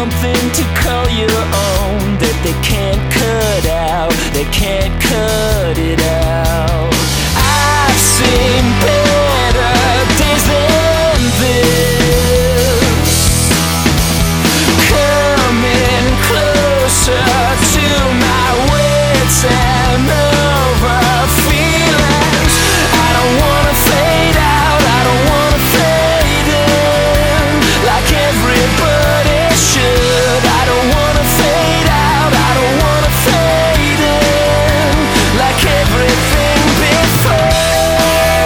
something to call your own that they can't cut out, they can't cut it out. I've seen better days than this, coming closer to my wits and over feelings. I don't wanna fade out, I don't wanna fade in like everybody should. I don't wanna fade out, I don't wanna fade in like everything before.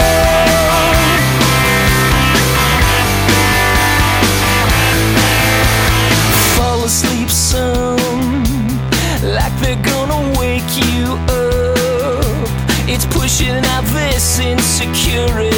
Fall asleep soon, like they're gonna wake you up. It's pushing out this insecurity.